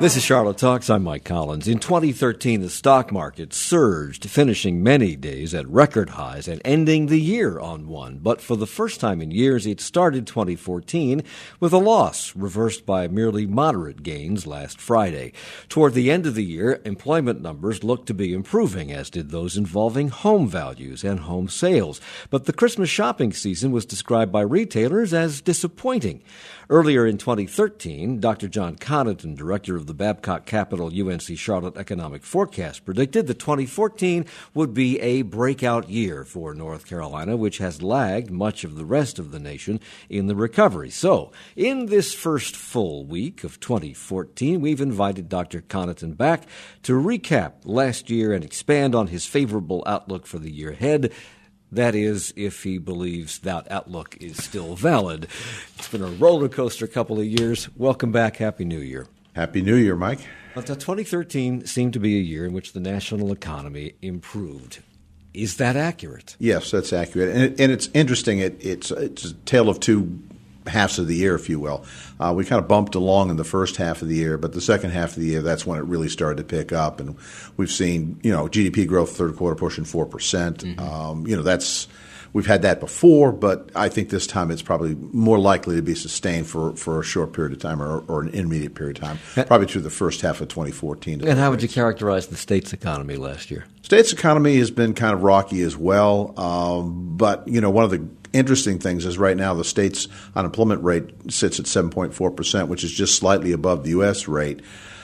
This is Charlotte Talks. I'm Mike Collins. In 2013, the stock market surged, finishing many days at record highs and ending the year on one. But for the first time in years, it started 2014 with a loss, reversed by merely moderate gains last Friday. Toward the end of the year, employment numbers looked to be improving, as did those involving home values and home sales. But the Christmas shopping season was described by retailers as disappointing. Earlier in 2013, Dr. John Connaughton, director of the Babcock Capital UNC Charlotte Economic Forecast, predicted that 2014 would be a breakout year for North Carolina, which has lagged much of the rest of the nation in the recovery. So, in this first full week of 2014, we've invited Dr. Connaughton back to recap last year and expand on his favorable outlook for the year ahead. That is, if he believes that outlook is still valid. It's been a roller coaster couple of years. Welcome back. Happy New Year. Happy New Year, Mike. But 2013 seemed to be a year in which the national economy improved. Is that accurate? Yes, that's accurate. And it's interesting. It's a tale of two halves of the year, if you will. We kind of bumped along in the first half of the year, but the second half of the year, that's when it really started to pick up. And we've seen, GDP growth third quarter pushing 4%. Mm-hmm. We've had that before, but I think this time it's probably more likely to be sustained for a short period of time or an intermediate period of time, probably through the first half of 2014. And how would you characterize the state's economy last year? State's economy has been kind of rocky as well, but one of the interesting things is right now the state's unemployment rate sits at 7.4%, which is just slightly above the U.S. rate.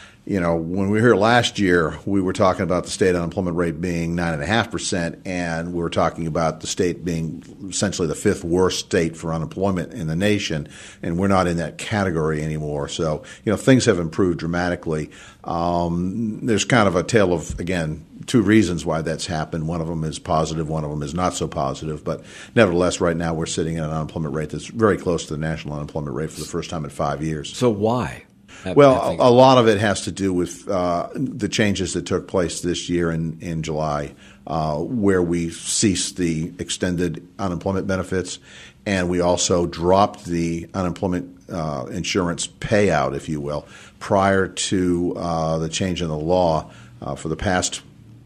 When we were here last year, we were talking about the state unemployment rate being 9.5%, and we were talking about the state being essentially the fifth worst state for unemployment in the nation, and we're not in that category anymore. So, things have improved dramatically. There's kind of a tale of, again, two reasons why that's happened. One of them is positive, one of them is not so positive. But nevertheless, right now we're sitting at an unemployment rate that's very close to the national unemployment rate for the first time in 5 years. So why? Well, a lot of it has to do with the changes that took place this year in July, where we ceased the extended unemployment benefits, and we also dropped the unemployment insurance payout, if you will, prior to the change in the law for the past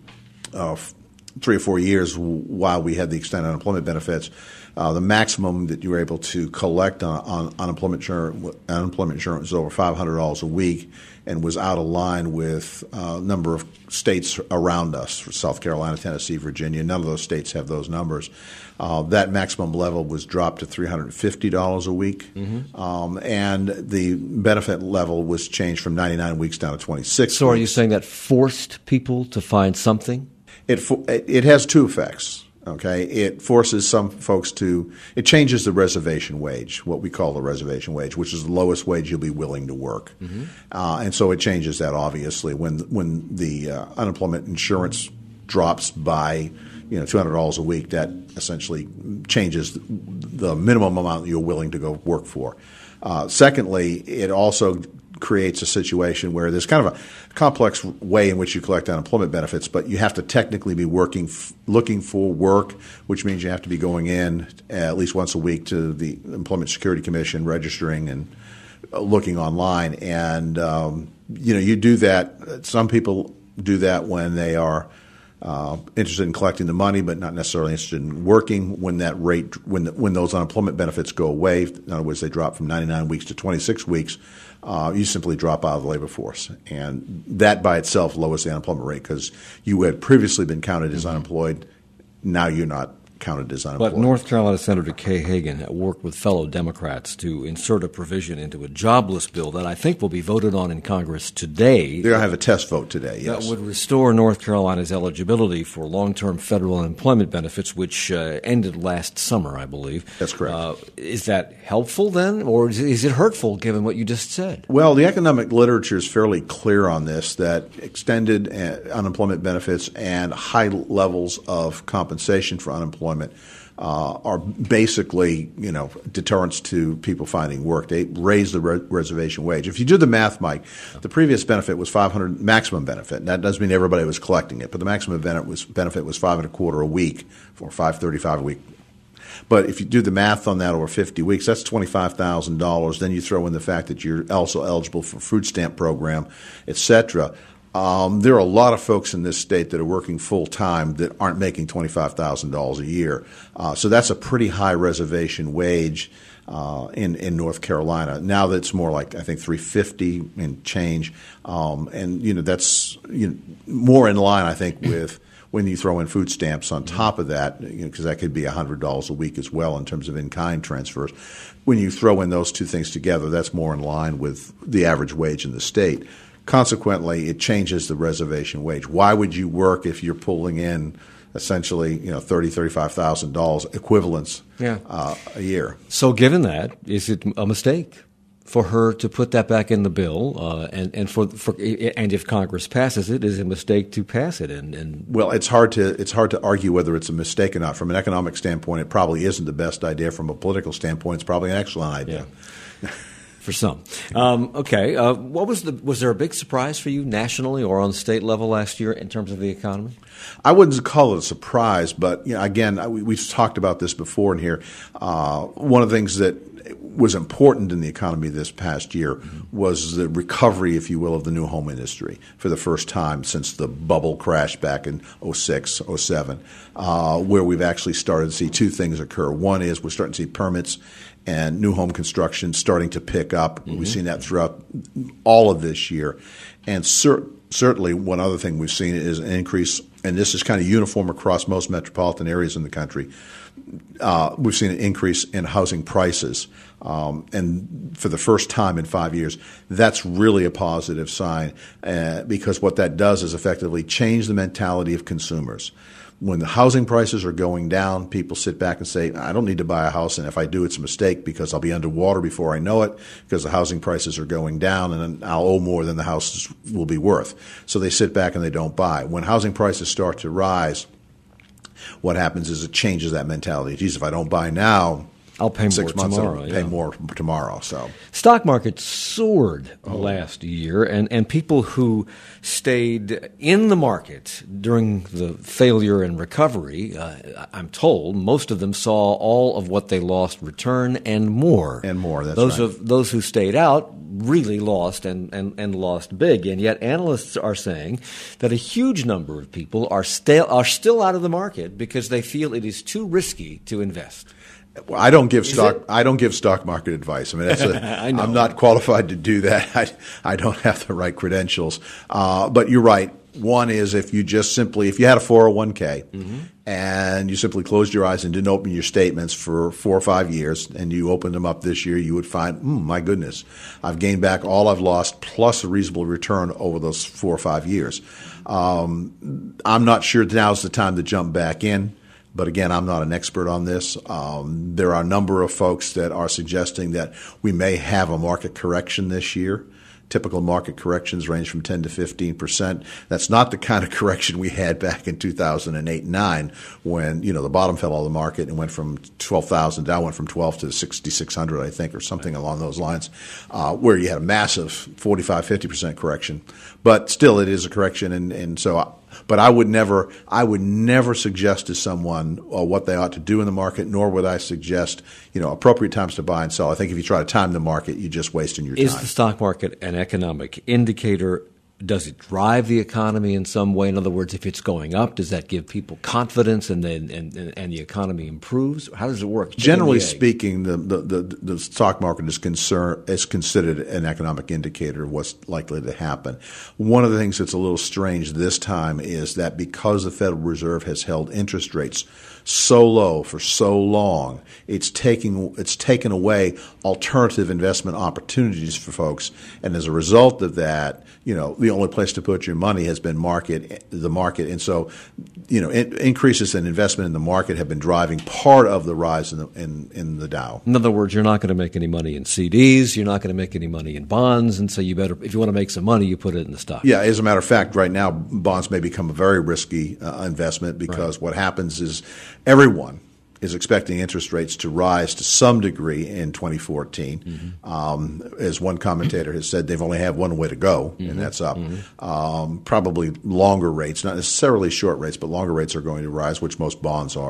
3 or 4 years while we had the extended unemployment benefits. The maximum that you were able to collect on unemployment insurance was over $500 a week and was out of line with a number of states around us, South Carolina, Tennessee, Virginia. None of those states have those numbers. That maximum level was dropped to $350 a week, and the benefit level was changed from 99 weeks down to 26 So weeks. Are you saying that forced people to find something? It has two effects. Okay, it forces some folks it changes the reservation wage, what we call the reservation wage, which is the lowest wage you'll be willing to work. Mm-hmm. And so it changes that, obviously. When the unemployment insurance drops by $200 a week, that essentially changes the minimum amount you're willing to go work for. Secondly, it also creates a situation where there's kind of a complex way in which you collect unemployment benefits, but you have to technically be looking for work, which means you have to be going in at least once a week to the Employment Security Commission, registering and looking online. And, you do that. Some people do that when they are interested in collecting the money, but not necessarily interested in working. When those unemployment benefits go away, in other words, they drop from 99 weeks to 26 weeks, you simply drop out of the labor force. And that by itself lowers the unemployment rate because you had previously been counted as unemployed. Now you're not counted as unemployed. But North Carolina Senator Kay Hagan worked with fellow Democrats to insert a provision into a jobless bill that I think will be voted on in Congress today. They'll have a test vote today, yes. That would restore North Carolina's eligibility for long-term federal unemployment benefits, which ended last summer, I believe. That's correct. Is that helpful then, or is it hurtful given what you just said? Well, the economic literature is fairly clear on this, that extended unemployment benefits and high levels of compensation for unemployment are basically, deterrents to people finding work. They raise the reservation wage. If you do the math, Mike, the previous benefit was $500 maximum benefit. That doesn't mean everybody was collecting it, but the maximum benefit was $5.25 a week or $5.35 a week. But if you do the math on that over 50 weeks, that's $25,000. Then you throw in the fact that you're also eligible for food stamp program, et cetera. There are a lot of folks in this state that are working full time that aren't making $25,000 a year. So that's a pretty high reservation wage in North Carolina. Now that's more like, I think, $350 and change. And that's more in line, I think, with when you throw in food stamps on top of that, because that could be $100 a week as well in terms of in-kind transfers. When you throw in those two things together, that's more in line with the average wage in the state. Consequently, it changes the reservation wage. Why would you work if you're pulling in essentially $35,000 equivalents a year? So given that, is it a mistake for her to put that back in the bill, and if Congress passes it, is it a mistake to pass it? Well, it's hard to argue whether it's a mistake or not. From an economic standpoint, it probably isn't the best idea. From a political standpoint, it's probably an excellent idea. Yeah. For some. Okay. Was there a big surprise for you nationally or on state level last year in terms of the economy? I wouldn't call it a surprise, but again, we've talked about this before in here. One of the things that was important in the economy this past year was the recovery, if you will, of the new home industry for the first time since the bubble crash back in 06, 07, where we've actually started to see two things occur. One is we're starting to see permits and new home construction starting to pick up. We've seen that throughout all of this year. And certainly one other thing we've seen is an increase, and this is kind of uniform across most metropolitan areas in the country. We've seen an increase in housing prices. And for the first time in 5 years, that's really a positive sign because what that does is effectively change the mentality of consumers. When the housing prices are going down, people sit back and say, I don't need to buy a house, and if I do, it's a mistake because I'll be underwater before I know it because the housing prices are going down and I'll owe more than the house will be worth. So they sit back and they don't buy. When housing prices start to rise, what happens is it changes that mentality. Geez, if I don't buy now, I'll pay more 6 months, tomorrow. I'll pay more tomorrow. So stock market soared last year, and people who stayed in the market during the failure and recovery, I'm told, most of them saw all of what they lost return and more. And more, that's right. Those who stayed out really lost and lost big. And yet analysts are saying that a huge number of people are still out of the market because they feel it is too risky to invest. Well, I don't give stock market advice. I mean, I'm not qualified to do that. I don't have the right credentials. But you're right. One is if you had a 401k and you simply closed your eyes and didn't open your statements for 4 or 5 years and you opened them up this year, you would find, my goodness, I've gained back all I've lost plus a reasonable return over those 4 or 5 years. I'm not sure now's the time to jump back in. But again, I'm not an expert on this. There are a number of folks that are suggesting that we may have a market correction this year. Typical market corrections range from 10 to 15%. That's not the kind of correction we had back in 2008 and 9 when, the bottom fell out of the market and went from 12,000 down, went from 12 to 6,600, I think, or something along those lines, where you had a massive 45, 50% correction. But still, it is a correction, and so. But I would never suggest to someone what they ought to do in the market, nor would I suggest, appropriate times to buy and sell. I think if you try to time the market, you're just wasting your time. Is the stock market an economic indicator? Does it drive the economy in some way? In other words, if it's going up, does that give people confidence and the economy improves? How does it work? Generally speaking, the stock market is considered an economic indicator of what's likely to happen. One of the things that's a little strange this time is that because the Federal Reserve has held interest rates so low for so long, it's taken away alternative investment opportunities for folks, and as a result of that, the only place to put your money has been the market, and so increases in investment in the market have been driving part of the rise in the Dow. In other words, you're not going to make any money in CDs, you're not going to make any money in bonds, and so you better, if you want to make some money, you put it in the stock. Yeah, as a matter of fact, right now bonds may become a very risky investment because what happens is everyone is expecting interest rates to rise to some degree in 2014. As one commentator has said, they've only have one way to go, and that's up. Probably longer rates, not necessarily short rates, but longer rates are going to rise, which most bonds are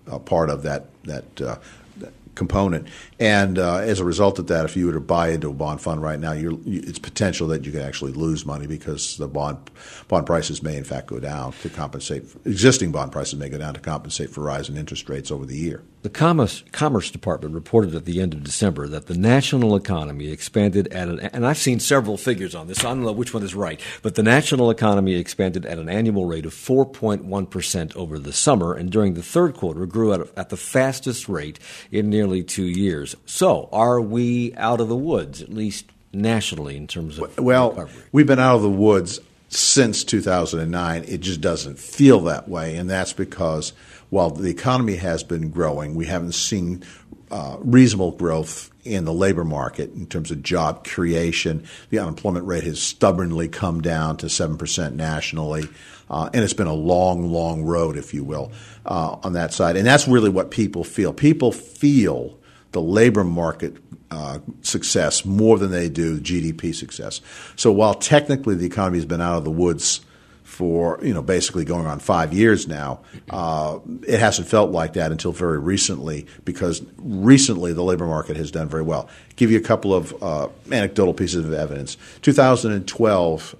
part of that component. And as a result of that, if you were to buy into a bond fund right now, it's potential that you could actually lose money because the bond prices may in fact go down to compensate. Existing bond prices may go down to compensate for rise in interest rates over the year. The Commerce Department reported at the end of December that the national economy expanded and I've seen several figures on this, so I don't know which one is right, but the national economy expanded at an annual rate of 4.1% over the summer, and during the third quarter grew at the fastest rate in nearly 2 years. So are we out of the woods, at least nationally, in terms of recovery? We've been out of the woods since 2009. It just doesn't feel that way, and that's because while the economy has been growing, we haven't seen reasonable growth in the labor market in terms of job creation. The unemployment rate has stubbornly come down to 7% nationally, and it's been a long, long road, if you will, on that side. And that's really what people feel. People feel the labor market success more than they do GDP success. So while technically the economy has been out of the woods for basically going on 5 years now, it hasn't felt like that until very recently, because recently the labor market has done very well. Give you a couple of anecdotal pieces of evidence. 2012,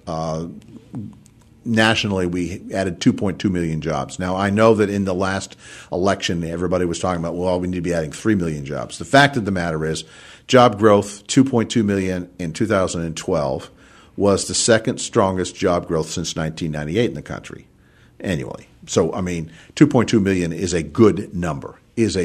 nationally, we added 2.2 million jobs. Now, I know that in the last election, everybody was talking about, well, we need to be adding 3 million jobs. The fact of the matter is, job growth, 2.2 million in 2012, was the second strongest job growth since 1998 in the country annually. So, 2.2 million is a good number,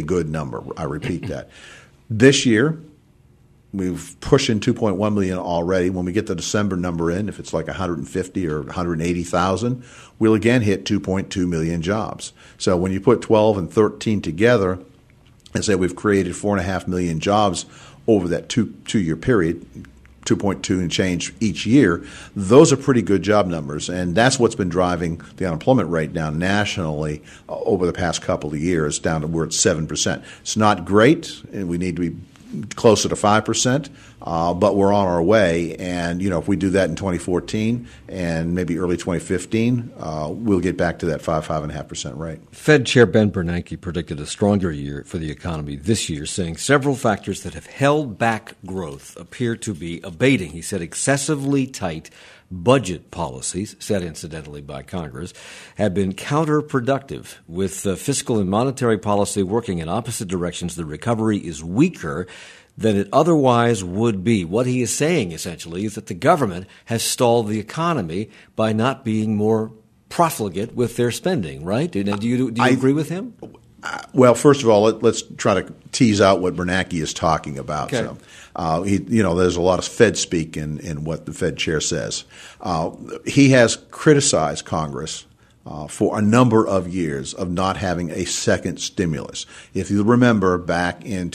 I repeat that. This year, we've pushing 2.1 million already. When we get the December number in, if it's like 150 or 180,000, we'll again hit 2.2 million jobs. So when you put 12 and 13 together and say we've created 4.5 million jobs over that two-year period, 2.2 and change each year, those are pretty good job numbers. And that's what's been driving the unemployment rate down nationally over the past couple of years, down to where it's 7%. It's not great, and we need to be closer to 5%, but we're on our way. And, if we do that in 2014 and maybe early 2015, we'll get back to that 5.5% rate. Fed Chair Ben Bernanke predicted a stronger year for the economy this year, saying several factors that have held back growth appear to be abating. He said excessively tight budget policies, set incidentally by Congress, have been counterproductive. With fiscal and monetary policy working in opposite directions, the recovery is weaker than it otherwise would be. What he is saying, essentially, is that the government has stalled the economy by not being more profligate with their spending, right? Do you agree with him? Well, first of all, let's try to tease out what Bernanke is talking about. Okay. So, there's a lot of Fed speak in what the Fed chair says. He has criticized Congress for a number of years of not having a second stimulus. If you remember, back in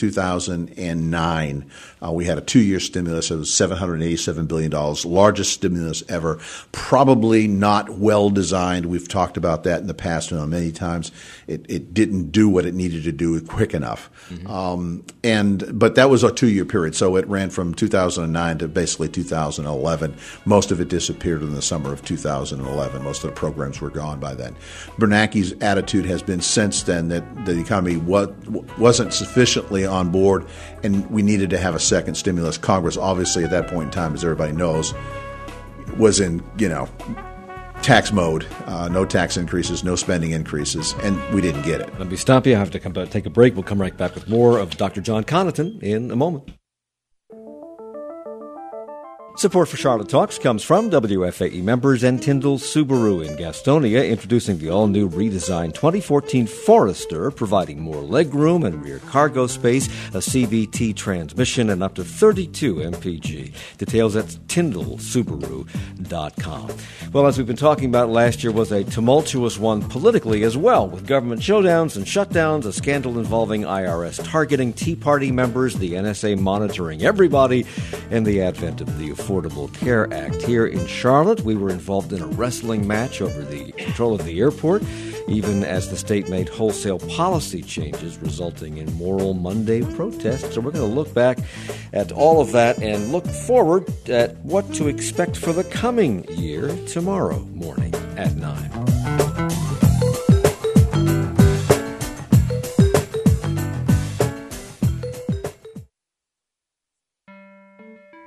2009, we had a 2-year stimulus. It was $787 billion, largest stimulus ever. Probably not well designed. We've talked about that in the past many times. It didn't do what it needed to do quick enough. Mm-hmm. But that was a 2-year period, so it ran from 2009 to basically 2011. Most of it disappeared in the summer of 2011. Most of the programs were gone by then. Bernanke's attitude has been since then that the economy wasn't sufficiently on board, and we needed to have a second stimulus. Congress, obviously, at that point in time, as everybody knows, was in tax mode, no tax increases, no spending increases, and we didn't get it. Let me stop you. I have to take a break. We'll come right back with more of Dr. John Connaughton in a moment. Support for Charlotte Talks comes from WFAE members and Tyndall Subaru in Gastonia, introducing the all-new redesigned 2014 Forester, providing more legroom and rear cargo space, a CVT transmission, and up to 32 mpg. Details at TyndallSubaru.com. Well, as we've been talking about, last year was a tumultuous one politically as well, with government showdowns and shutdowns, a scandal involving IRS targeting Tea Party members, the NSA monitoring everybody, and the advent of the Affordable Care Act. Here in Charlotte, we were involved in a wrestling match over the control of the airport, even as the state made wholesale policy changes resulting in Moral Monday protests. So we're going to look back at all of that and look forward at what to expect for the coming year tomorrow morning at 9.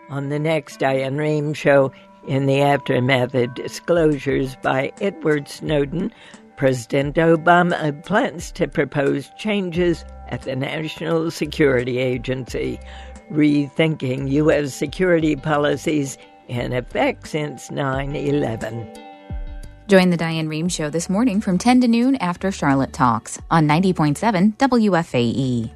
On the next Diane Rehm Show, in the aftermath of disclosures by Edward Snowden, President Obama plans to propose changes at the National Security Agency, rethinking U.S. security policies in effect since 9/11. Join the Diane Rehm Show this morning from 10 to noon after Charlotte Talks on 90.7 WFAE.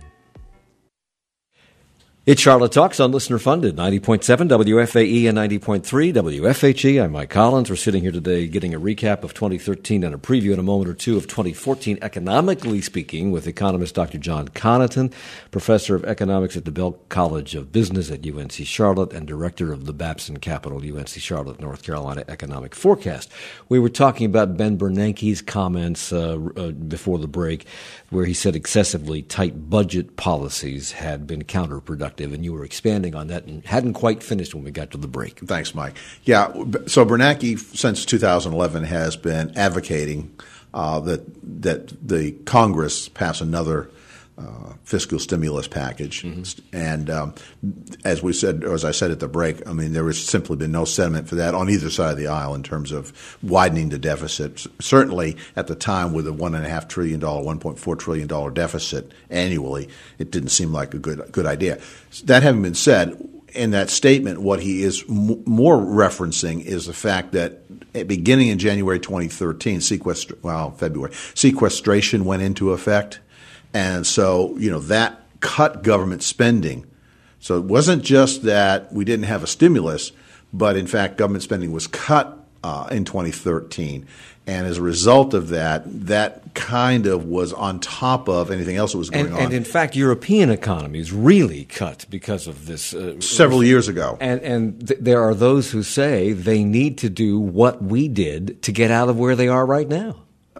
It's Charlotte Talks on listener-funded, 90.7 WFAE and 90.3 WFHE. I'm Mike Collins. We're sitting here today getting a recap of 2013 and a preview in a moment or two of 2014, economically speaking, with economist Dr. John Connaughton, professor of economics at the Bell College of Business at UNC Charlotte and director of the Babson Capital, UNC Charlotte, North Carolina Economic Forecast. We were talking about Ben Bernanke's comments before the break, where he said excessively tight budget policies had been counterproductive. And you were expanding on that and hadn't quite finished when we got to the break. Thanks, Mike. Yeah, so Bernanke, since 2011, has been advocating that the Congress pass another fiscal stimulus package. Mm-hmm. And as we said, or as I said at the break, I mean, there has simply been no sentiment for that on either side of the aisle in terms of widening the deficit. Certainly at the time with a $1.5 trillion, $1.4 trillion deficit annually, it didn't seem like a good idea. That having been said, in that statement, what he is more referencing is the fact that beginning in January 2013, sequestration went into effect. And so, that cut government spending. So it wasn't just that we didn't have a stimulus, but in fact, government spending was cut in 2013. And as a result of that, that kind of was on top of anything else that was going on. And in fact, European economies really cut because of this. Several years ago. And there are those who say they need to do what we did to get out of where they are right now.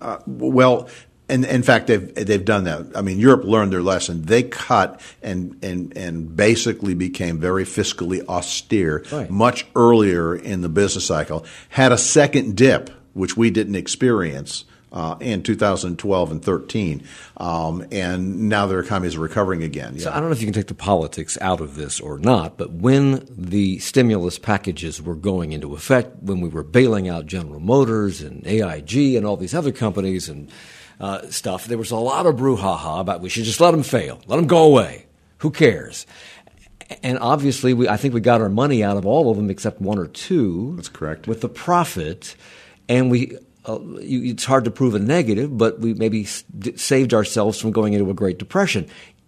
And in fact, they've done that. I mean, Europe learned their lesson. They cut and basically became very fiscally austere much earlier in the business cycle. Had a second dip, which we didn't experience in 2012 and 13, and now their economy is recovering again. So I don't know if you can take the politics out of this or not, but when the stimulus packages were going into effect, when we were bailing out General Motors and AIG and all these other companies and stuff, there was a lot of brouhaha about we should just let them fail, let them go away. Who cares? And obviously, I think we got our money out of all of them except one or two. That's correct. With the profit, and it's hard to prove a negative, but we maybe saved ourselves from going into a Great Depression.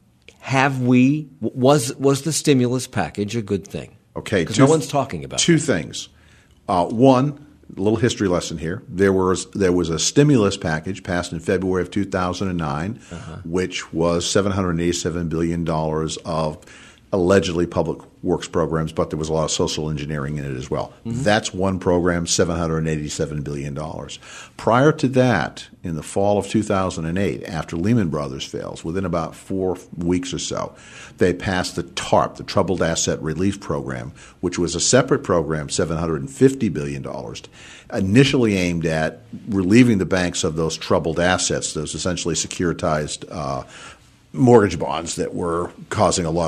Was the stimulus package a good thing? Okay. Because no one's talking about two things. One, a little history lesson here. There was a stimulus package passed in February of 2009, which was $787 billion of allegedly public works programs, but there was a lot of social engineering in it as well. Mm-hmm. That's one program, $787 billion. Prior to that, in the fall of 2008, after Lehman Brothers fails, within about 4 weeks or so, they passed the TARP, the Troubled Asset Relief Program, which was a separate program, $750 billion, initially aimed at relieving the banks of those troubled assets, those essentially securitized mortgage bonds that were causing a lot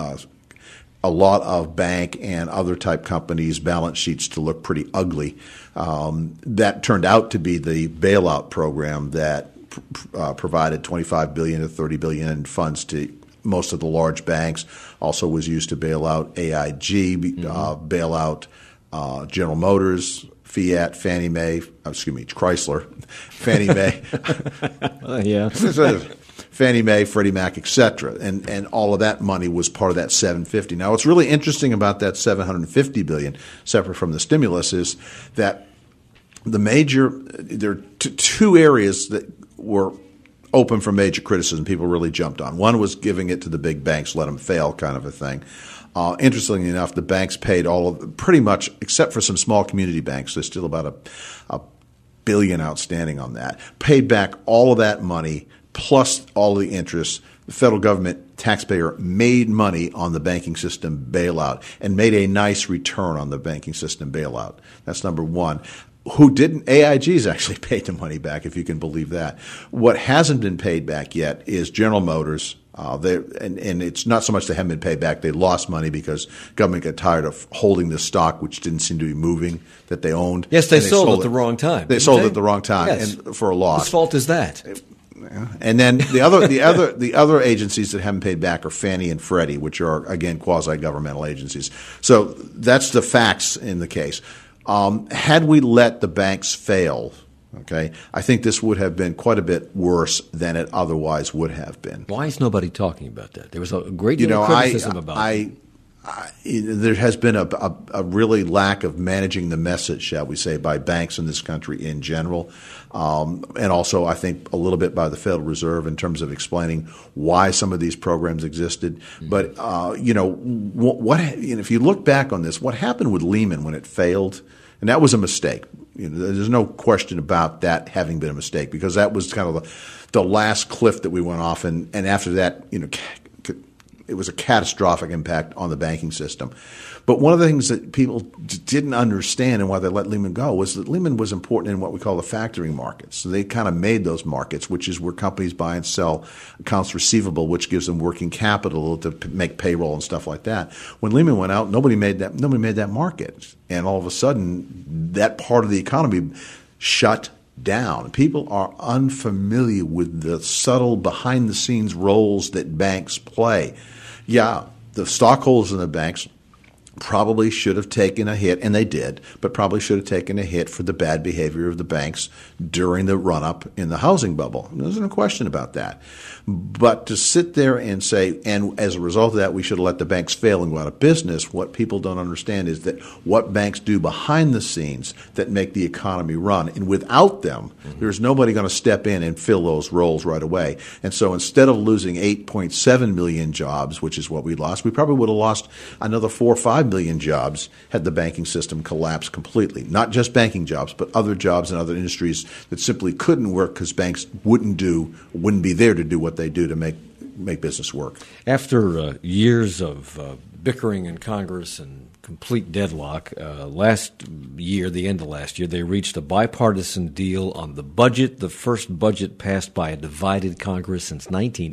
of bank and other type companies' balance sheets to look pretty ugly. That turned out to be the bailout program that provided $25 billion to $30 billion in funds to most of the large banks. Also was used to bail out AIG, bail out General Motors, Fiat, Fannie Mae, Chrysler, Fannie Mae. Fannie Mae, Freddie Mac, et cetera. And all of that money was part of that $750. Now, what's really interesting about that $750 billion, separate from the stimulus, is that there are two areas that were open for major criticism people really jumped on. One was giving it to the big banks, let them fail kind of a thing. Interestingly enough, the banks paid pretty much, except for some small community banks, there's still about a billion outstanding on that, paid back all of that money plus all of the interest. The federal government taxpayer made money on the banking system bailout and made a nice return on the banking system bailout. That's number one. Who didn't? AIG's actually paid the money back, if you can believe that. What hasn't been paid back yet is General Motors And it's not so much they haven't been paid back. They lost money because government got tired of holding this stock, which didn't seem to be moving, that they owned. Yes, they sold it at the wrong time. They sold it at the wrong time, yes. And for a loss. Whose fault is that? And then the other agencies that haven't paid back are Fannie and Freddie, which are, again, quasi-governmental agencies. So that's the facts in the case. Had we let the banks fail, okay, I think this would have been quite a bit worse than it otherwise would have been. Why is nobody talking about that? There was a great deal of criticism about it. There has been a really lack of managing the message, shall we say, by banks in this country in general, and also I think a little bit by the Federal Reserve in terms of explaining why some of these programs existed. Mm-hmm. But if you look back on this, what happened with Lehman when it failed, and that was a mistake. There's no question about that having been a mistake, because that was kind of the last cliff that we went off, and after that, it was a catastrophic impact on the banking system. But one of the things that people didn't understand and why they let Lehman go was that Lehman was important in what we call the factoring markets. So they kind of made those markets, which is where companies buy and sell accounts receivable, which gives them working capital to make payroll and stuff like that. When Lehman went out, nobody made that market. And all of a sudden, that part of the economy shut down. People are unfamiliar with the subtle behind-the-scenes roles that banks play. Yeah, the stockholders in the banks probably should have taken a hit, and they did, but probably should have taken a hit for the bad behavior of the banks during the run-up in the housing bubble. There's no question about that. But to sit there and say, and as a result of that, we should have let the banks fail and go out of business, what people don't understand is that what banks do behind the scenes that make the economy run. And without them, there's nobody going to step in and fill those roles right away. And so instead of losing 8.7 million jobs, which is what we lost, we probably would have lost another 4 or 5 million jobs had the banking system collapsed completely. Not just banking jobs, but other jobs in other industries that simply couldn't work because banks wouldn't be there to do what they do to make business work. After years of bickering in Congress and complete deadlock, last year, the end of last year, they reached a bipartisan deal on the budget, the first budget passed by a divided Congress since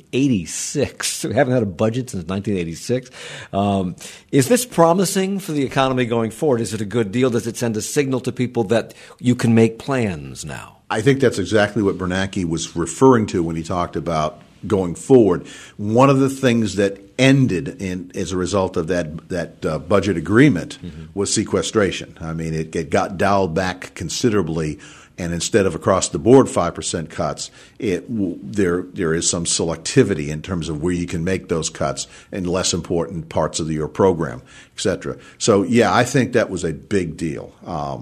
1986. We haven't had a budget since 1986. Is this promising for the economy going forward? Is it a good deal? Does it send a signal to people that you can make plans now? I think that's exactly what Bernanke was referring to when he talked about going forward. One of the things that ended as a result of that budget agreement was sequestration. I mean, it got dialed back considerably, and instead of across the board 5% cuts, there is some selectivity in terms of where you can make those cuts in less important parts of your program, et cetera. So, yeah, I think that was a big deal.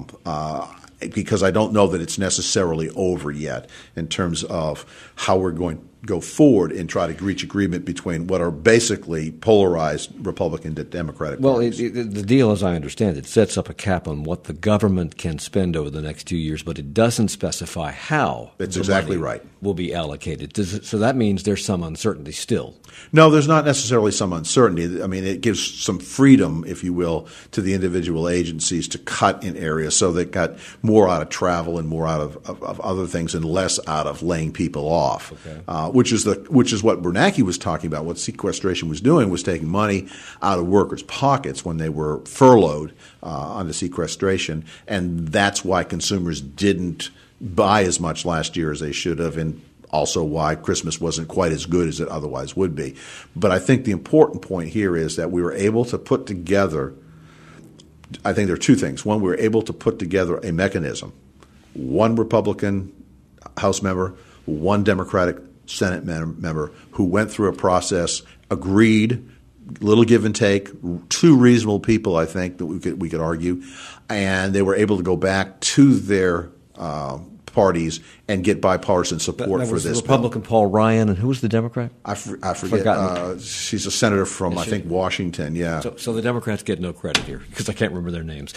Because I don't know that it's necessarily over yet in terms of how we're going to go forward and try to reach agreement between what are basically polarized Republican to Democratic parties. Well, the deal, as I understand it, sets up a cap on what the government can spend over the next 2 years, but it doesn't specify how That's exactly right. will be allocated. So that means there's some uncertainty still. No, there's not necessarily some uncertainty. I mean, it gives some freedom, if you will, to the individual agencies to cut in areas so they got more out of travel and more out of other things and less out of laying people off, which is what Bernanke was talking about. What sequestration was doing was taking money out of workers' pockets when they were furloughed under sequestration, and that's why consumers didn't buy as much last year as they should have, and also why Christmas wasn't quite as good as it otherwise would be. But I think the important point here is that we were able to put together – I think there are two things. One, we were able to put together a mechanism. One Republican House member, one Democratic Senate member who went through a process, agreed, little give and take, two reasonable people, I think, that we could argue, and they were able to go back to their parties and get bipartisan support for this bill. Republican Paul Ryan, and who was the Democrat? I forget. She's a senator from, I think, Washington, yeah. So the Democrats get no credit here because I can't remember their names.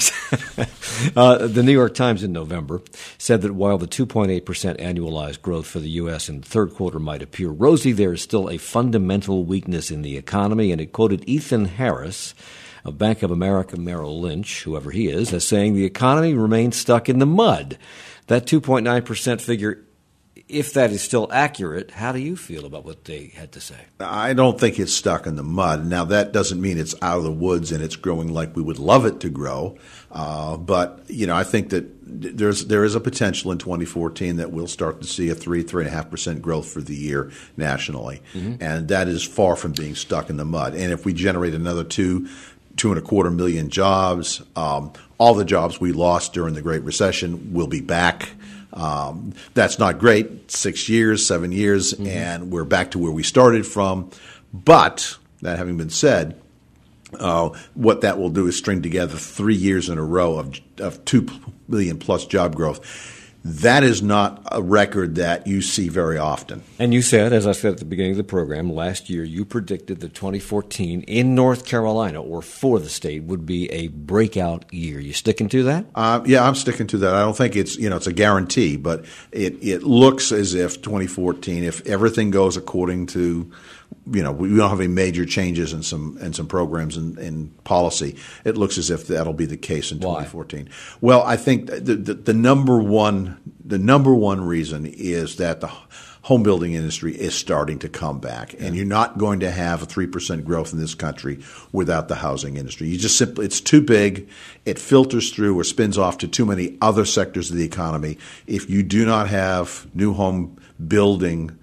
The New York Times in November said that while the 2.8% annualized growth for the U.S. in the third quarter might appear rosy, there is still a fundamental weakness in the economy, and it quoted Ethan Harris of Bank of America Merrill Lynch, whoever he is, as saying the economy remains stuck in the mud. That 2.9% figure if that is still accurate, how do you feel about what they had to say? I don't think it's stuck in the mud. Now, that doesn't mean it's out of the woods and it's growing like we would love it to grow. But, I think that there is a potential in 2014 that we'll start to see a 3.5% growth for the year nationally. Mm-hmm. And that is far from being stuck in the mud. And if we generate another 2.25 million jobs, all the jobs we lost during the Great Recession will be back. That's not great. 6 years, 7 years, mm-hmm. and we're back to where we started from. But that having been said, what that will do is string together 3 years in a row of 2 million plus job growth. That is not a record that you see very often. And you said, as I said at the beginning of the program, last year you predicted that 2014 in North Carolina or for the state would be a breakout year. You sticking to that? Yeah, I'm sticking to that. I don't think it's a guarantee, but it looks as if 2014, if everything goes according to we don't have any major changes in some programs and policy, it looks as if that'll be the case in 2014. Why? Well, I think the number one reason is that the home building industry is starting to come back, and you're not going to have a 3% growth in this country without the housing industry. It's too big. It filters through or spins off to too many other sectors of the economy. If you do not have new home building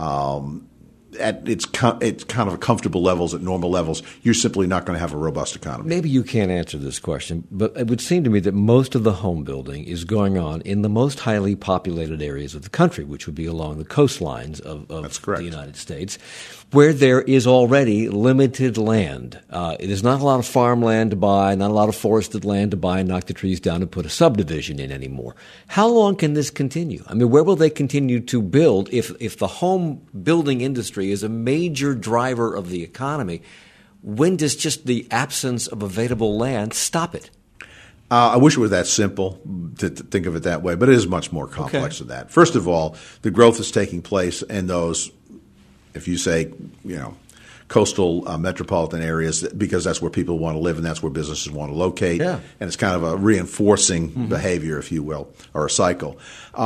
at its kind of comfortable levels, at normal levels, you're simply not going to have a robust economy. Maybe you can't answer this question, but it would seem to me that most of the home building is going on in the most highly populated areas of the country, which would be along the coastlines of the United States, where there is already limited land. There's not a lot of farmland to buy, not a lot of forested land to buy and knock the trees down and put a subdivision in anymore. How long can this continue? I mean, where will they continue to build if the home building industry is a major driver of the economy? When does just the absence of available land stop it? I wish it were that simple to think of it that way, but it is much more complex than that. First of all, the growth is taking place in those, if you say, coastal metropolitan areas, because that's where people want to live and that's where businesses want to locate. Yeah. And it's kind of a reinforcing behavior, if you will, or a cycle.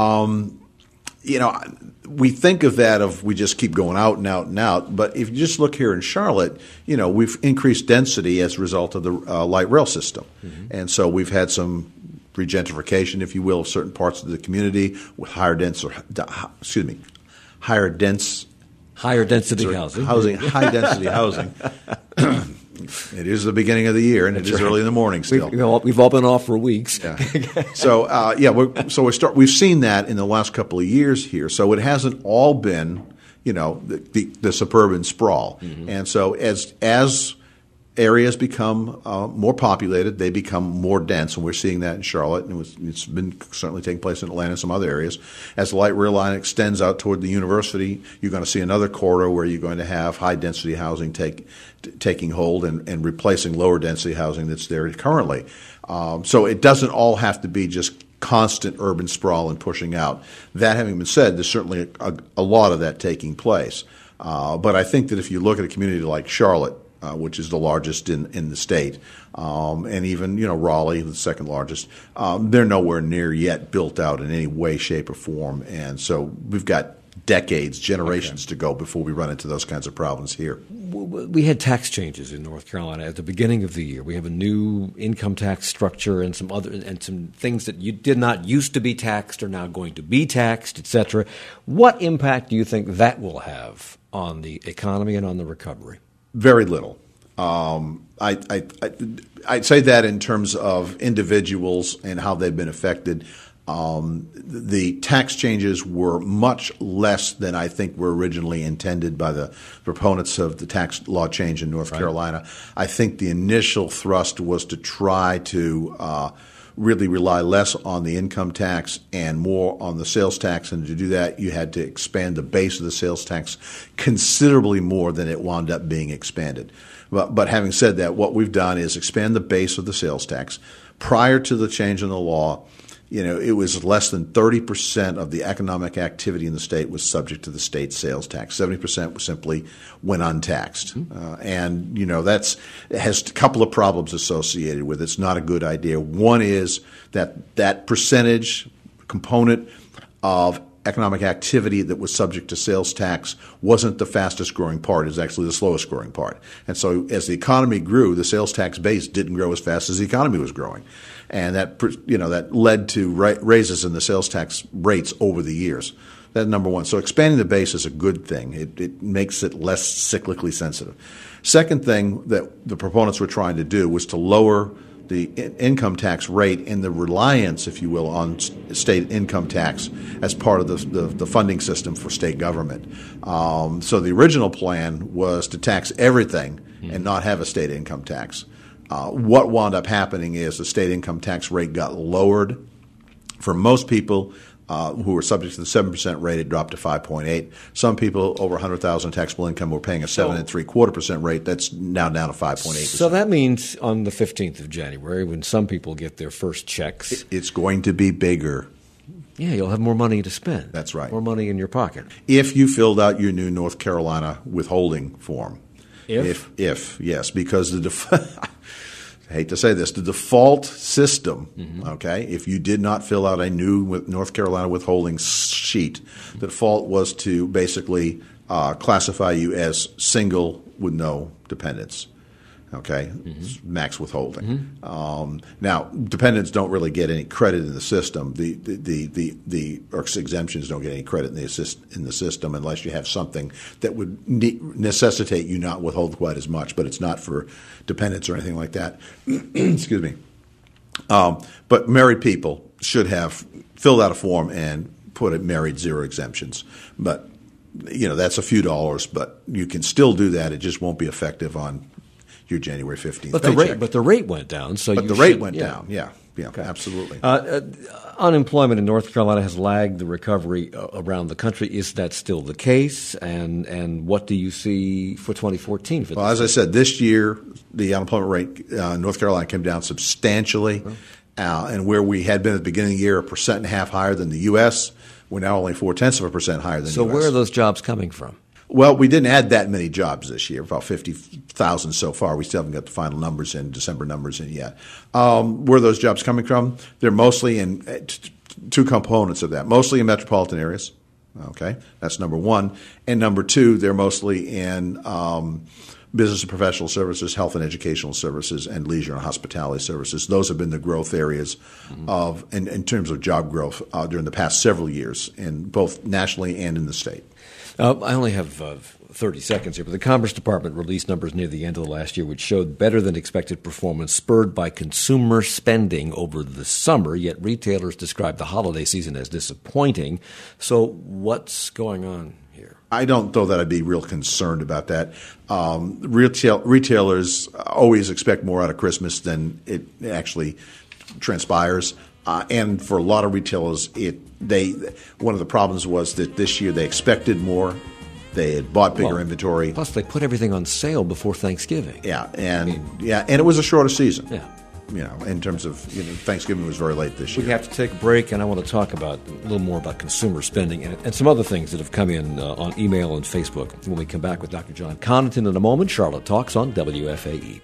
We think of that we just keep going out and out and out. But if you just look here in Charlotte, we've increased density as a result of the light rail system. Mm-hmm. And so we've had some regentrification, if you will, of certain parts of the community with higher density housing. High density housing. It is the beginning of the year, and it's early in the morning still. We've all been off for weeks. Yeah. So we've seen that in the last couple of years here. So it hasn't all been, the suburban sprawl. Mm-hmm. And so as areas become more populated, they become more dense, and we're seeing that in Charlotte, and it's been certainly taking place in Atlanta and some other areas. As the light rail line extends out toward the university, you're going to see another corridor where you're going to have high-density housing taking hold and replacing lower-density housing that's there currently. So it doesn't all have to be just constant urban sprawl and pushing out. That having been said, there's certainly a lot of that taking place. But I think that if you look at a community like Charlotte, which is the largest in the state, and even Raleigh, the second largest, they're nowhere near yet built out in any way, shape, or form. And so we've got generations to go before we run into those kinds of problems here. We had tax changes in North Carolina at the beginning of the year. We have a new income tax structure and some things that you did not used to be taxed are now going to be taxed, et cetera. What impact do you think that will have on the economy and on the recovery? Very little. I'd say that in terms of individuals and how they've been affected. The tax changes were much less than I think were originally intended by the proponents of the tax law change in North Carolina. I think the initial thrust was to try to really rely less on the income tax and more on the sales tax. And to do that, you had to expand the base of the sales tax considerably more than it wound up being expanded. But having said that, what we've done is expand the base of the sales tax. Prior to the change in the law, it was less than 30% of the economic activity in the state was subject to the state sales tax. 70% simply went untaxed. And, it has a couple of problems associated with it. It's not a good idea. One is that percentage component of economic activity that was subject to sales tax wasn't the fastest growing part. It was actually the slowest growing part. And so as the economy grew, the sales tax base didn't grow as fast as the economy was growing. And that led to raises in the sales tax rates over the years. That's number one. So expanding the base is a good thing. It makes it less cyclically sensitive. Second thing that the proponents were trying to do was to lower the income tax rate and the reliance, if you will, on state income tax as part of the funding system for state government. So the original plan was to tax everything and not have a state income tax. What wound up happening is the state income tax rate got lowered. For most people who were subject to the 7% rate, it dropped to 5.8. Some people over $100,000 taxable income were paying a 7.75% rate. That's now down to 5.8%. So that means on the 15th of January, when some people get their first checks, it's going to be bigger. Yeah, you'll have more money to spend. That's right. More money in your pocket. If you filled out your new North Carolina withholding form. If yes, because I hate to say this, the default system, okay, if you did not fill out a new North Carolina withholding sheet, the default was to basically classify you as single with no dependents, okay, max withholding. Now, dependents don't really get any credit in the system. Or exemptions don't get any credit in the system unless you have something that would necessitate you not withhold quite as much, but it's not for dependents or anything like that. Excuse me. But married people should have filled out a form and put it married, zero exemptions. But, that's a few dollars, but you can still do that. It just won't be effective on your January 15th paycheck. But the rate went down. But the rate went down, yeah, okay. Absolutely. Unemployment in North Carolina has lagged the recovery around the country. Is that still the case? And what do you see for 2014? Well, as I said, this year the unemployment rate in North Carolina came down substantially. And where we had been at the beginning of the year 1.5% higher than the U.S., we're now only 0.4% higher than the U.S. So where are those jobs coming from? Well, we didn't add that many jobs this year, about 50,000 so far. We still haven't got the final numbers in, December numbers in yet. Where are those jobs coming from? They're mostly in two components of that, mostly in metropolitan areas. Okay, that's number one. And number two, they're mostly in business and professional services, health and educational services, and leisure and hospitality services. Those have been the growth areas in terms of job growth during the past several years, in both nationally and in the state. I only have 30 seconds here, but the Commerce Department released numbers near the end of the last year which showed better than expected performance spurred by consumer spending over the summer, yet retailers described the holiday season as disappointing. So what's going on here? I don't know that I'd be real concerned about that. Retailers always expect more out of Christmas than it actually transpires. And for a lot of retailers, one of the problems was that this year they expected more. They had bought bigger inventory. Plus, they put everything on sale before Thanksgiving. And it was a shorter season. Yeah. In terms of Thanksgiving was very late this year. We have to take a break, and I want to talk a little more about consumer spending and some other things that have come in on email and Facebook. When we come back with Dr. John Connaughton in a moment, Charlotte Talks on WFAE.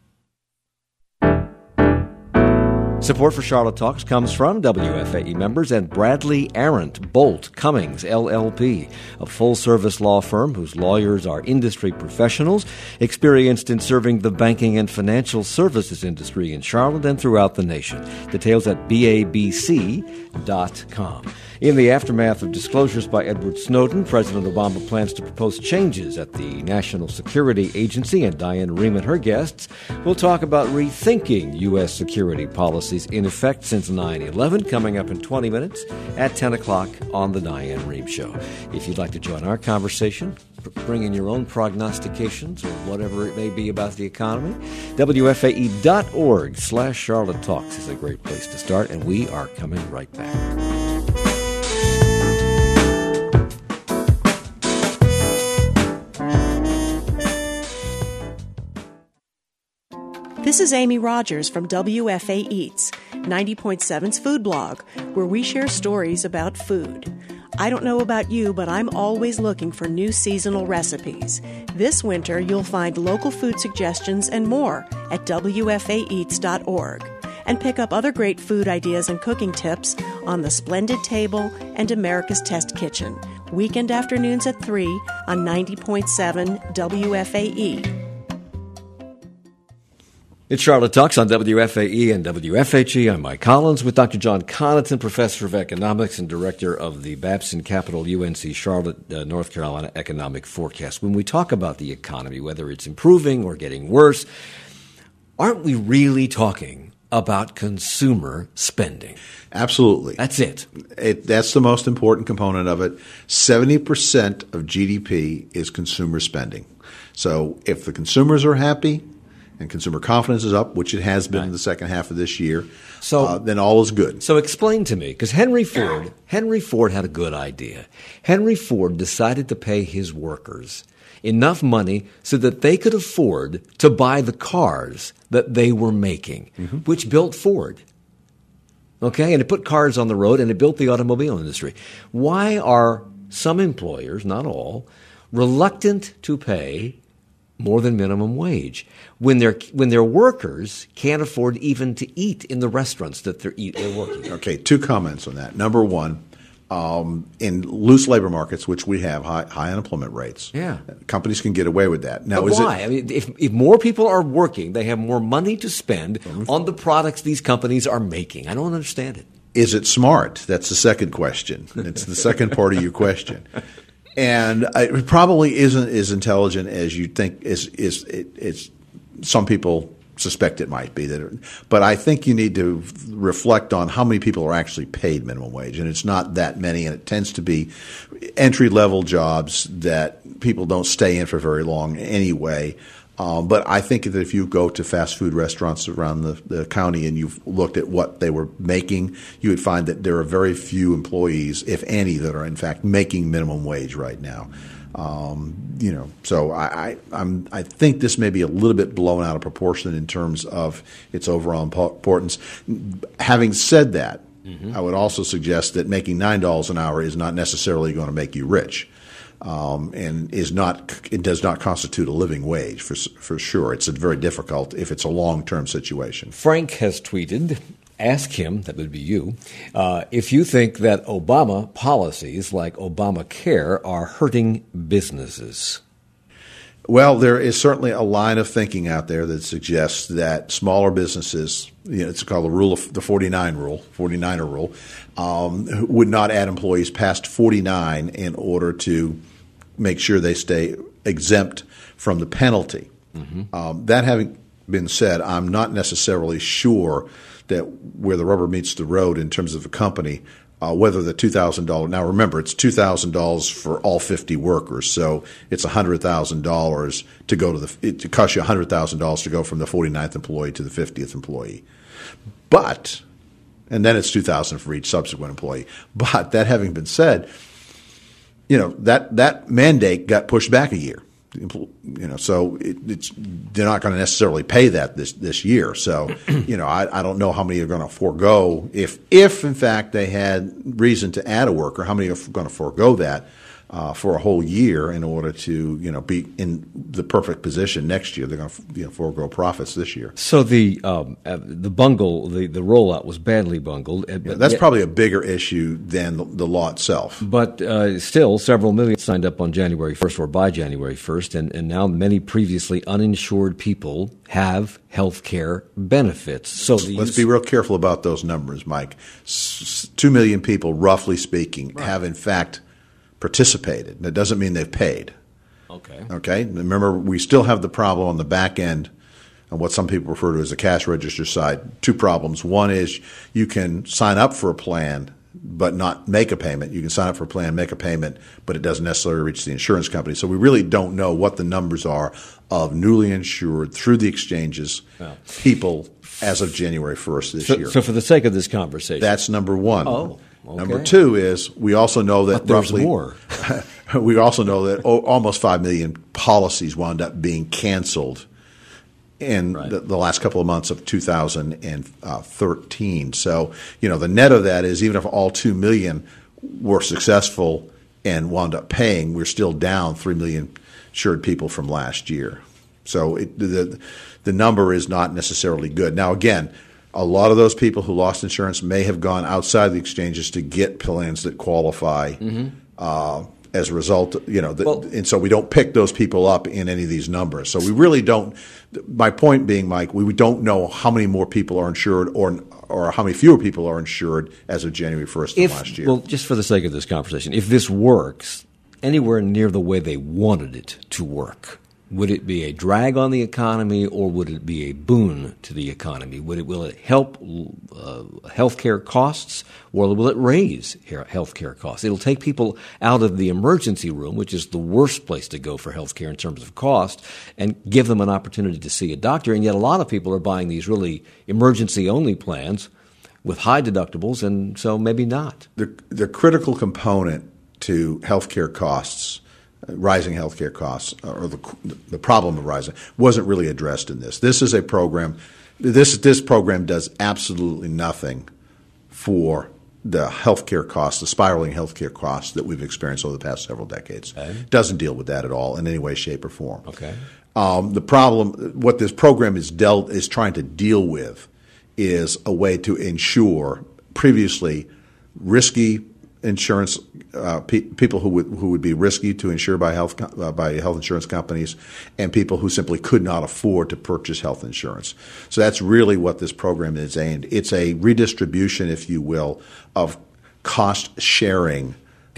Support for Charlotte Talks comes from WFAE members and Bradley Arendt Bolt Cummings, LLP, a full-service law firm whose lawyers are industry professionals experienced in serving the banking and financial services industry in Charlotte and throughout the nation. Details at BABC.com. In the aftermath of disclosures by Edward Snowden, President Obama plans to propose changes at the National Security Agency, and Diane Rehm and her guests will talk about rethinking U.S. security policies in effect since 9/11, coming up in 20 minutes at 10 o'clock on The Diane Rehm Show. If you'd like to join our conversation, bring in your own prognostications or whatever it may be about the economy, WFAE.org/Charlotte Talks is a great place to start, and we are coming right back. This is Amy Rogers from WFA Eats, 90.7's food blog, where we share stories about food. I don't know about you, but I'm always looking for new seasonal recipes. This winter, you'll find local food suggestions and more at WFAEats.org. and pick up other great food ideas and cooking tips on The Splendid Table and America's Test Kitchen. Weekend afternoons at 3 on 90.7 WFAE. It's Charlotte Talks on WFAE and WFHE. I'm Mike Collins with Dr. John Connaughton, Professor of Economics and Director of the Babson Capital UNC Charlotte, North Carolina Economic Forecast. When we talk about the economy, whether it's improving or getting worse, aren't we really talking about consumer spending? Absolutely. That's it. That's the most important component of it. 70% of GDP is consumer spending. So if the consumers are happy and consumer confidence is up, which it has been in the second half of this year, then all is good. So explain to me, because Henry Ford had a good idea. Henry Ford decided to pay his workers enough money so that they could afford to buy the cars that they were making, which built Ford. Okay, and it put cars on the road, and it built the automobile industry. Why are some employers, not all, reluctant to pay more than minimum wage when their workers can't afford even to eat in the restaurants that they're working? Okay, two comments on that. Number one, in loose labor markets, which we have high unemployment rates, companies can get away with that. Now, but why? I mean, if more people are working, they have more money to spend on the products these companies are making. I don't understand it. Is it smart? That's the second question. It's the second part of your question. And it probably isn't as intelligent as you think. Is some people suspect it might be. But I think you need to reflect on how many people are actually paid minimum wage, and it's not that many, and it tends to be entry-level jobs that people don't stay in for very long anyway. But I think that if you go to fast food restaurants around the county and you've looked at what they were making, you would find that there are very few employees, if any, that are in fact making minimum wage right now. So I think this may be a little bit blown out of proportion in terms of its overall importance. Having said that, I would also suggest that making $9 an hour is not necessarily going to make you rich. And it does not constitute a living wage for sure. It's very difficult if it's a long-term situation. Frank has tweeted, ask him, that would be you, if you think that Obama policies like Obamacare are hurting businesses. Well, there is certainly a line of thinking out there that suggests that smaller businesses, it's called the 49er rule, would not add employees past 49 in order to make sure they stay exempt from the penalty. That having been said, I'm not necessarily sure that where the rubber meets the road in terms of a company, whether the $2,000 – now remember, it's $2,000 for all 50 workers, so it's $100,000 to go to it costs you $100,000 to go from the 49th employee to the 50th employee. But – and then it's $2,000 for each subsequent employee. But that having been said, that mandate got pushed back a year. So they're not going to necessarily pay that this year. So, I don't know how many are going to forego if in fact they had reason to add a worker, how many are going to forego that for a whole year in order to be in the perfect position next year. They're going to forego profits this year. So the bungle, the rollout was badly bungled. That's probably a bigger issue than the law itself. But still, several million signed up on January 1st or by January 1st, and now many previously uninsured people have health care benefits. So let's be real careful about those numbers, Mike. 2 million people, roughly speaking, have in fact participated. That doesn't mean they've paid. Okay. Remember, we still have the problem on the back end on what some people refer to as the cash register side. Two problems. One is you can sign up for a plan but not make a payment. You can sign up for a plan, make a payment, but it doesn't necessarily reach the insurance company. So we really don't know what the numbers are of newly insured through the exchanges people as of January 1st this year. So for the sake of this conversation. That's number one. Oh. Okay. Number two is we also know that we also know that almost 5 million policies wound up being canceled in the last couple of months of 2013. So, the net of that is even if all 2 million were successful and wound up paying, we're still down 3 million insured people from last year. So the number is not necessarily good. Now, again, A lot of those people who lost insurance may have gone outside the exchanges to get plans that qualify. As a result, and so we don't pick those people up in any of these numbers. So we really don't. My point being, Mike, we don't know how many more people are insured or how many fewer people are insured as of January 1st of last year. Well, just for the sake of this conversation, if this works anywhere near the way they wanted it to work, would it be a drag on the economy or would it be a boon to the economy? Will it help healthcare costs or will it raise healthcare costs? It'll take people out of the emergency room, which is the worst place to go for healthcare in terms of cost, and give them an opportunity to see a doctor. And yet a lot of people are buying these really emergency-only plans with high deductibles, and so maybe not. The critical component to healthcare costs, rising healthcare costs, or the problem of rising, wasn't really addressed in this. This is a program. This program does absolutely nothing for the healthcare costs, the spiraling healthcare costs that we've experienced over the past several decades. Okay. Doesn't deal with that at all in any way, shape, or form. Okay. The problem, what this program is trying to deal with, is a way to insure previously risky insurance people who would be risky to insure by health insurance companies, and people who simply could not afford to purchase health insurance. So that's really what this program is aimed. It's a redistribution, if you will, of cost sharing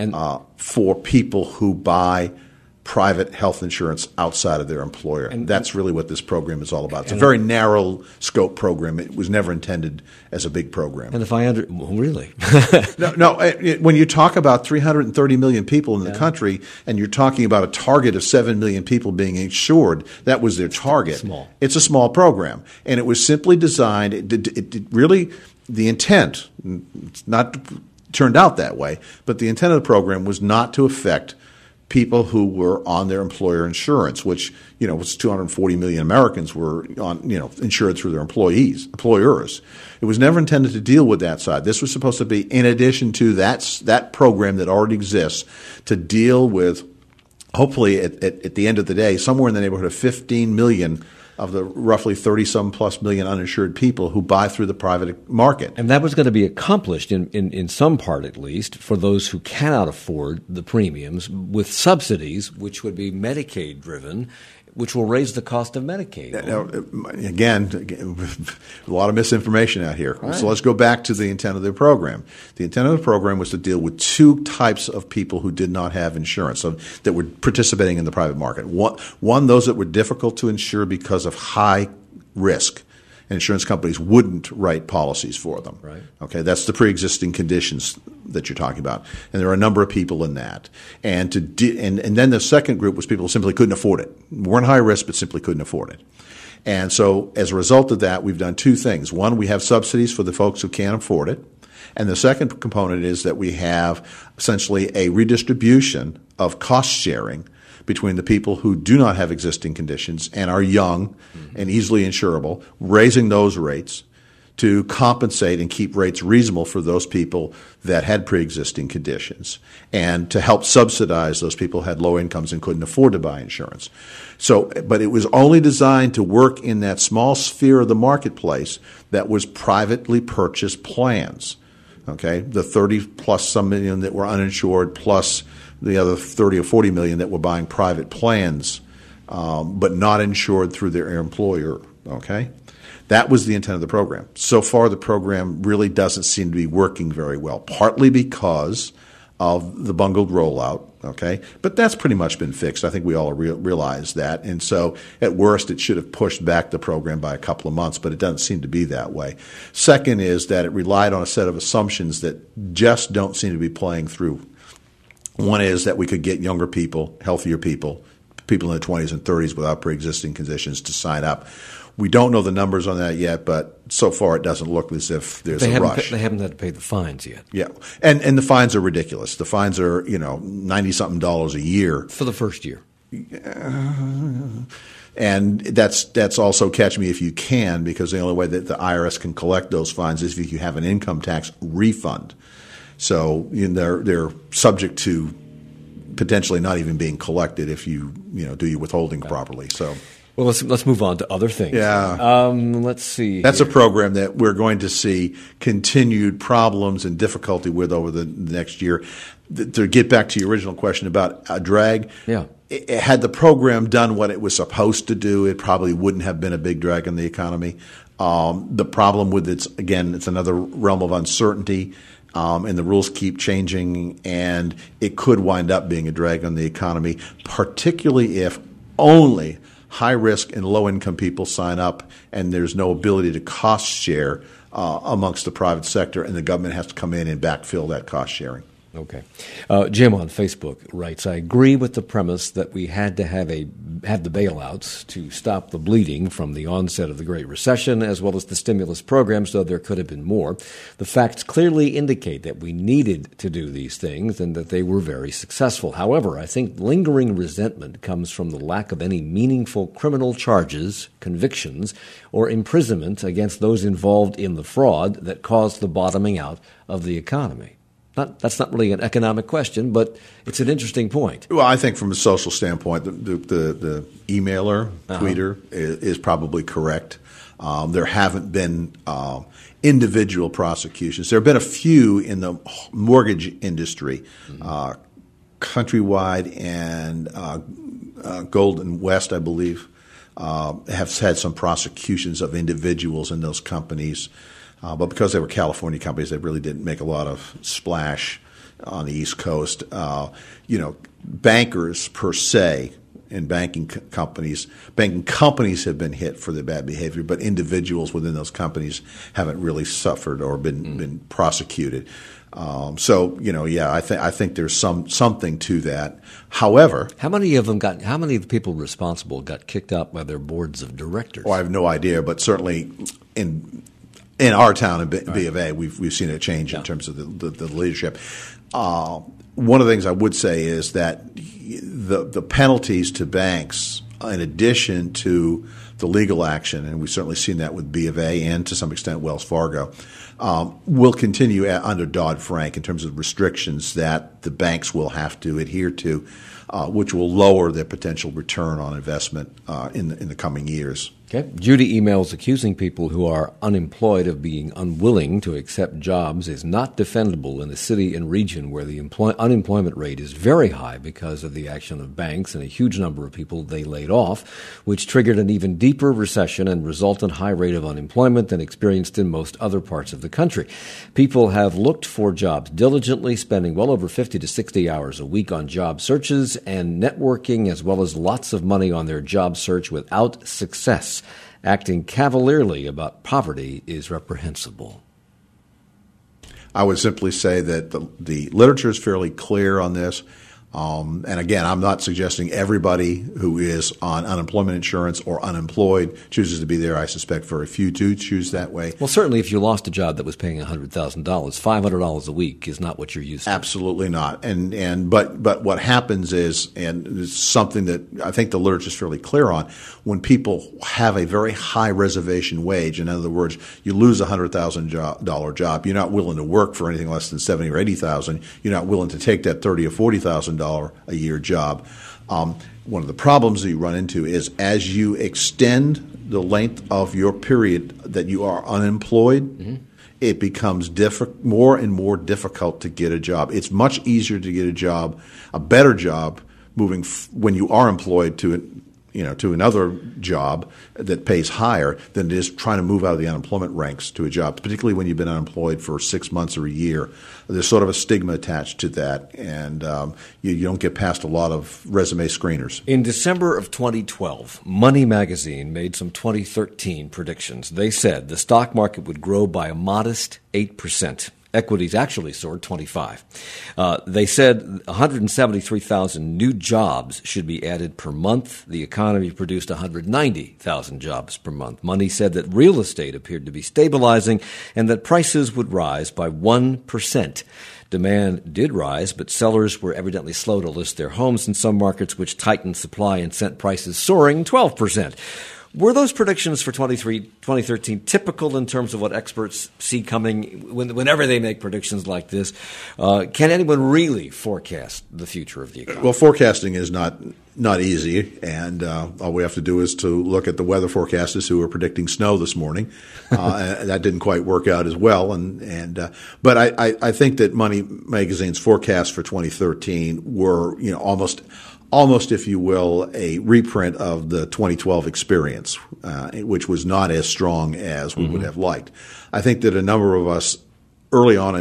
for people who buy private health insurance outside of their employer. And that's really what this program is all about. It's a very narrow scope program. It was never intended as a big program. And if I really? No. When you talk about 330 million people in the country and you're talking about a target of 7 million people being insured, that was their target. It's a small program. And it was simply designed, it really, the intent, it's not turned out that way, but the intent of the program was not to affect people who were on their employer insurance, which, was 240 million Americans were on, insured through their employers. It was never intended to deal with that side. This was supposed to be in addition to that program that already exists to deal with, hopefully at the end of the day, somewhere in the neighborhood of 15 million of the roughly 30-some plus million uninsured people who buy through the private market. And that was going to be accomplished, in some part at least, for those who cannot afford the premiums with subsidies, which would be Medicaid-driven, which will raise the cost of Medicaid. Now, again, a lot of misinformation out here. Right. So let's go back to the intent of the program. The intent of the program was to deal with two types of people who did not have insurance, so that were participating in the private market. One, those that were difficult to insure because of high risk. And insurance companies wouldn't write policies for them. Right. Okay, that's the pre-existing conditions that you're talking about, and there are a number of people in that. And then the second group was people who simply couldn't afford it, weren't high risk, but simply couldn't afford it. And so, as a result of that, we've done two things. One, we have subsidies for the folks who can't afford it, and the second component is that we have essentially a redistribution of cost sharing between the people who do not have existing conditions and are young and easily insurable, raising those rates to compensate and keep rates reasonable for those people that had pre-existing conditions, and to help subsidize those people who had low incomes and couldn't afford to buy insurance. So, but it was only designed to work in that small sphere of the marketplace that was privately purchased plans. Okay, the 30+ some million that were uninsured, plus the other 30 or 40 million that were buying private plans, but not insured through their employer. Okay, that was the intent of the program. So far, the program really doesn't seem to be working very well, partly because of the bungled rollout. Okay, but that's pretty much been fixed. I think we all realize that. And so at worst, it should have pushed back the program by a couple of months, but it doesn't seem to be that way. Second is that it relied on a set of assumptions that just don't seem to be playing through. One is that we could get younger people, healthier people in the 20s and 30s without pre-existing conditions to sign up. We don't know the numbers on that yet, but so far it doesn't look as if there's a rush. They haven't had to pay the fines yet. Yeah, and the fines are ridiculous. The fines are $90-something a year for the first year. And that's also catch me if you can, because the only way that the IRS can collect those fines is if you have an income tax refund. So they're subject to potentially not even being collected if you do your withholding properly. So. Well, let's move on to other things. Yeah. Let's see. That's a program that we're going to see continued problems and difficulty with over the next year. To get back to your original question about a drag, had the program done what it was supposed to do, it probably wouldn't have been a big drag on the economy. The problem with it's another realm of uncertainty, and the rules keep changing, and it could wind up being a drag on the economy, particularly if only high-risk and low-income people sign up and there's no ability to cost share amongst the private sector, and the government has to come in and backfill that cost sharing. Okay. Jim on Facebook writes, I agree with the premise that we had to have the bailouts to stop the bleeding from the onset of the Great Recession, as well as the stimulus programs, though there could have been more. The facts clearly indicate that we needed to do these things and that they were very successful. However, I think lingering resentment comes from the lack of any meaningful criminal charges, convictions, or imprisonment against those involved in the fraud that caused the bottoming out of the economy. That's not really an economic question, but it's an interesting point. Well, I think from a social standpoint, the emailer, tweeter is probably correct. There haven't been individual prosecutions. There have been a few in the mortgage industry, Countrywide and Golden West, I believe, have had some prosecutions of individuals in those companies. But because they were California companies, they really didn't make a lot of splash on the East Coast. Bankers per se and banking companies have been hit for their bad behavior, but individuals within those companies haven't really suffered or been prosecuted. I think there's something to that. However, how many of the people responsible got kicked out by their boards of directors? Oh, I have no idea, but certainly in our town in B of A, we've seen a change in terms of the leadership. One of the things I would say is that the penalties to banks, in addition to the legal action, and we've certainly seen that with B of A and to some extent Wells Fargo, will continue under Dodd-Frank in terms of restrictions that the banks will have to adhere to, which will lower their potential return on investment in the coming years. Okay. Judy emails accusing people who are unemployed of being unwilling to accept jobs is not defendable in a city and region where the unemployment rate is very high because of the action of banks and a huge number of people they laid off, which triggered an even deeper recession and resultant high rate of unemployment than experienced in most other parts of the country. People have looked for jobs diligently, spending well over 50 to 60 hours a week on job searches and networking, as well as lots of money on their job search without success. Acting cavalierly about poverty is reprehensible. I would simply say that the literature is fairly clear on this. And again, I'm not suggesting everybody who is on unemployment insurance or unemployed chooses to be there. I suspect very few do choose that way. Well, certainly if you lost a job that was paying $100,000, $500 a week is not what you're used to. Absolutely not. But what happens is, and it's something that I think the literature is fairly clear on, when people have a very high reservation wage, in other words, you lose a $100,000 job, you're not willing to work for anything less than $70,000 or $80,000. You're not willing to take that $30,000 or $40,000 a year job. One of the problems that you run into is as you extend the length of your period that you are unemployed, it becomes more and more difficult to get a job. It's much easier to get a job, a better job, moving when you are employed to another job that pays higher than it is trying to move out of the unemployment ranks to a job, particularly when you've been unemployed for 6 months or a year. There's sort of a stigma attached to that, and you don't get past a lot of resume screeners. In December of 2012, Money Magazine made some 2013 predictions. They said the stock market would grow by a modest 8%. Equities actually soared 25. They said 173,000 new jobs should be added per month. The economy produced 190,000 jobs per month. Money said that real estate appeared to be stabilizing and that prices would rise by 1%. Demand did rise, but sellers were evidently slow to list their homes in some markets, which tightened supply and sent prices soaring 12%. Were those predictions for 2013 typical in terms of what experts see coming whenever they make predictions like this? Can anyone really forecast the future of the economy? Well, forecasting is not easy, and all we have to do is to look at the weather forecasters who were predicting snow this morning. That didn't quite work out as well, but I think that Money Magazine's forecasts for 2013 were, almost, if you will, a reprint of the 2012 experience, which was not as strong as we would have liked. I think that a number of us early on in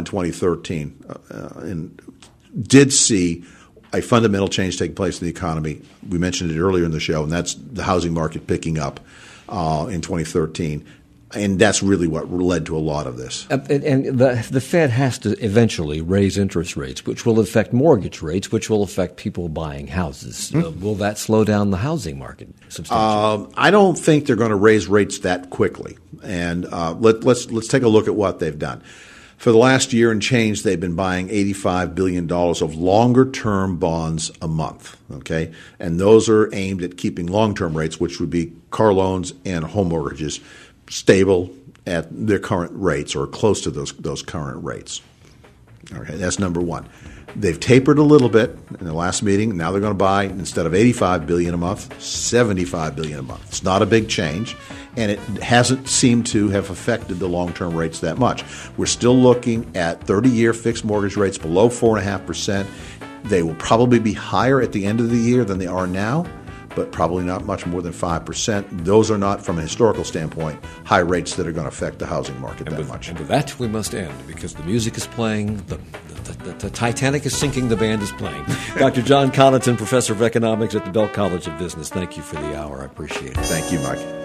2013 did see a fundamental change take place in the economy. We mentioned it earlier in the show, and that's the housing market picking up in 2013. And that's really what led to a lot of this. And the Fed has to eventually raise interest rates, which will affect mortgage rates, which will affect people buying houses. Will that slow down the housing market substantially? I don't think they're going to raise rates that quickly. And let's take a look at what they've done. For the last year and change, they've been buying $85 billion of longer-term bonds a month, okay? And those are aimed at keeping long-term rates, which would be car loans and home mortgages, stable at their current rates or close to those current rates. Okay, that's number one. They've tapered a little bit in the last meeting. Now they're going to buy, instead of $85 billion a month, $75 billion a month. It's not a big change, and it hasn't seemed to have affected the long-term rates that much. We're still looking at 30-year fixed mortgage rates below 4.5%. They will probably be higher at the end of the year than they are now, but probably not much more than 5%. Those are not, from a historical standpoint, high rates that are going to affect the housing market that much. And with that, we must end, because the music is playing, the Titanic is sinking, the band is playing. Dr. John Connaughton, Professor of Economics at the Bell College of Business, thank you for the hour. I appreciate it. Thank you, Mike.